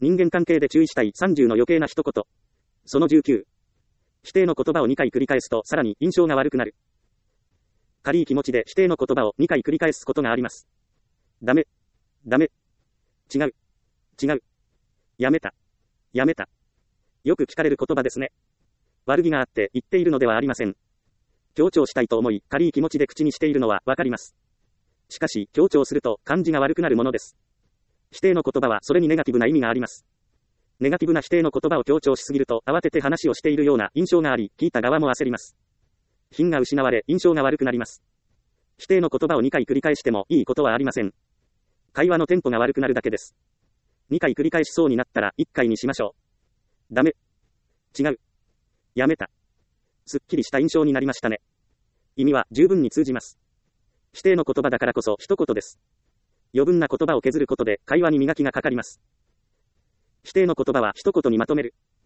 人間関係で注意したい30の余計な一言。その19。否定の言葉を2回繰り返すとさらに印象が悪くなる。軽い気持ちで否定の言葉を2回繰り返すことがあります。ダメ。ダメ。違う。違う。やめた。やめた。よく聞かれる言葉ですね。悪気があって言っているのではありません。強調したいと思い、軽い気持ちで口にしているのはわかります。しかし、強調すると感じが悪くなるものです。否定の言葉はそれにネガティブな意味があります。ネガティブな否定の言葉を強調しすぎると慌てて話をしているような印象があり、聞いた側も焦ります。品が失われ、印象が悪くなります。否定の言葉を2回繰り返してもいいことはありません。会話のテンポが悪くなるだけです。2回繰り返しそうになったら1回にしましょう。ダメ。違う。やめた。すっきりした印象になりましたね。意味は十分に通じます。否定の言葉だからこそ一言です。余分な言葉を削ることで会話に磨きがかかります。否定の言葉は一言にまとめる。